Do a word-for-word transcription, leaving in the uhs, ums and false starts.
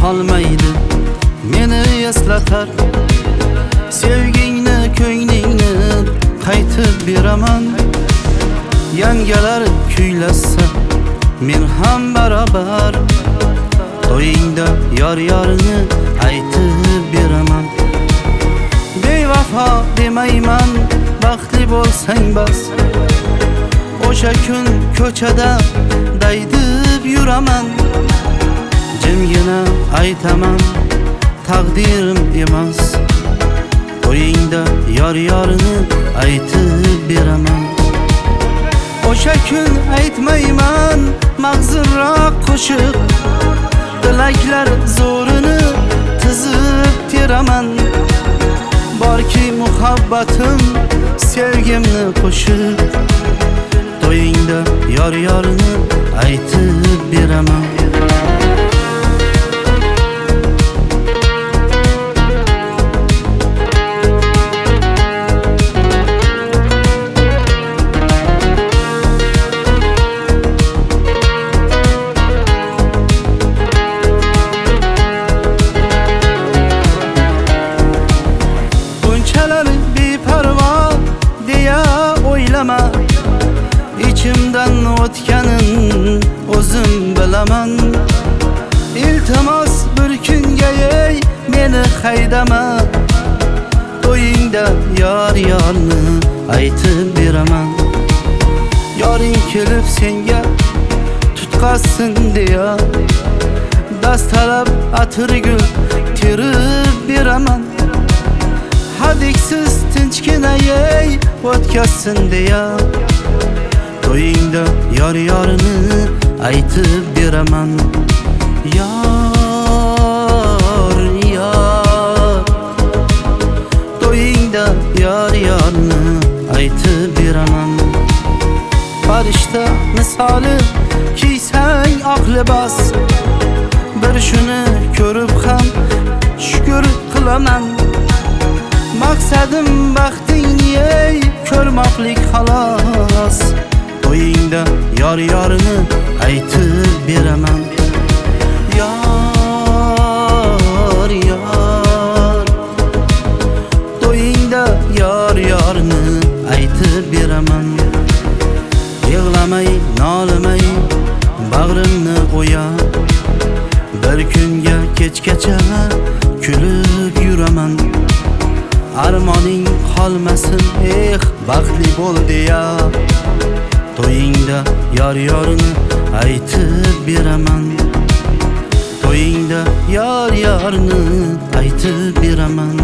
qolmaydi, meni eslatar. Sevgingni, ko'nglingni qaytib beraman. Yangalar kuylasa, men ham barobar. To'yingda yor-yorini aytib beraman. Bevafo demayman, baxtli bo'lsang bas. O'sha kun ko'chada daydib yuraman. Jimgina aytaman, taqdirim emas. To'yingda yor-yorini aytib beraman. O'sha kun aytmayman, mag'zurroq qo'shiq. Tilaklar zo'rini tizib teraman. Borki muhabbatim, sevgimni qo'shib, to'yingda yor-yorini aytib beraman. İçimden o'tganin o'zim bilaman. İltimos bir kunga ey meni haydama. To'yingda yor-yorni aytib beraman. Yoring kelib senga tutqazsin deya, dastalab atirgul terib beraman. Hadiksiz tinchgina ey o'tkazsin deya, to'yingda yor-yorini aytib beraman. Yor, yor, to'yingda yor-yorini aytib beraman. Farishta misoli kiysang oq libos, bir shuni ko'rib ham shukr qilaman. Maqsadim baxtingni ey ko'rmoqlik xolos. To'yingda yor-yorini aytib beraman. Yor, yor, to'yingda yor-yorini aytib beraman. Yig'lamay, nolimay, bag'rimni o'yab, bir kunga kechgacha kulib yuraman. Armoning qolmasin, eh, baxtli bo'l deya, to'yingda yor-yorini aytib beraman. To'yingda yor-yorini aytib beraman.